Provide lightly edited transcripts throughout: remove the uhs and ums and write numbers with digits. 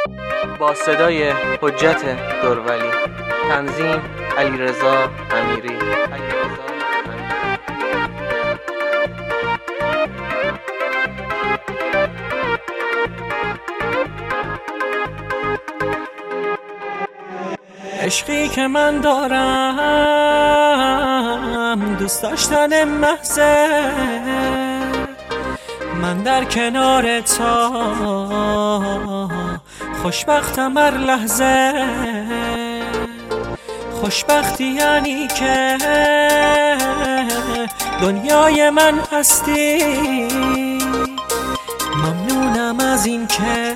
با صدای حجت دورولی، تنظیم علیرضا امیری. عشقی که من دارم دوست داشتن محضه، من در کنار تا خوشبختم هر لحظه. خوشبختی یعنی که دنیای من هستی، ممنونم از این که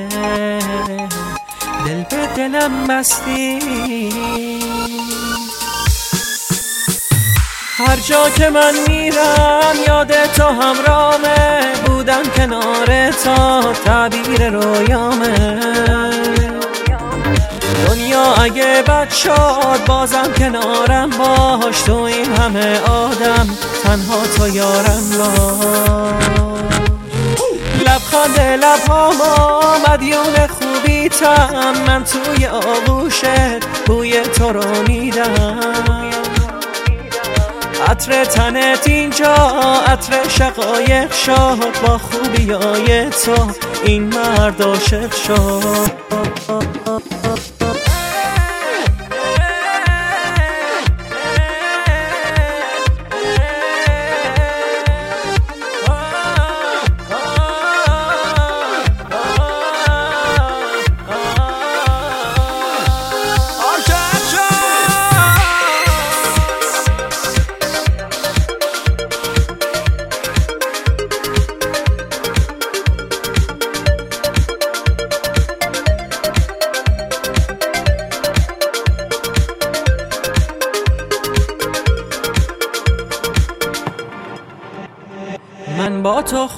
دل به دلم بستی. هر جا که من میرم یاد تو همرامه، بودم کنار تا تعبیر رویامه. دنیا اگه بد شد بازم کنارم باش، تو این همه آدم تنها تو یارم باش. لبخند لبهامو مدیون خوبیتم، من توی آغوشت بوی تو رو میدم. عطر تنت اینجا عطر شقایق شد، با خوبیای تو این مرد عاشق شد. من با تو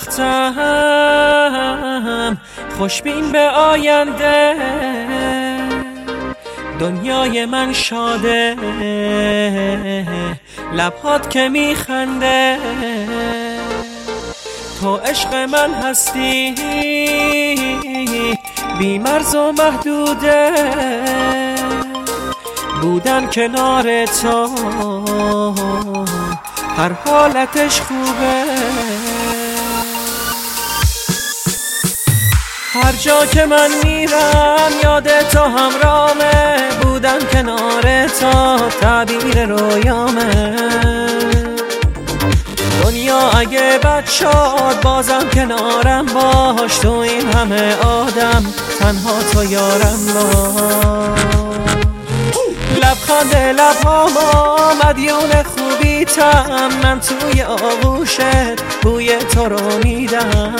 خوشبختم، خوشبین به آینده. دنیای من شاده، لبهات که میخنده. تو عشق من هستی، بی مرز و محدوده. بودن کنار تو هر حالتش خوبه. هر جا که من میرم یاد تو همرامه، بودم کنار تا تعبیر رویامه. دنیا اگه بد شد بازم کنارم باش، تو این همه آدم تنها تو یارم باش. لبخند لبهامو مدیون خوبیتم، من توی آغوشت بوی تو رو میدم.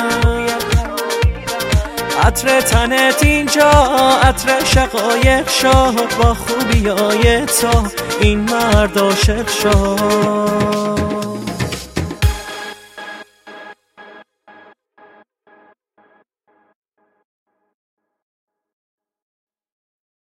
عطر تنت اینجا عطر شقایق شد، با خوبیای تو این مرد عاشق شد.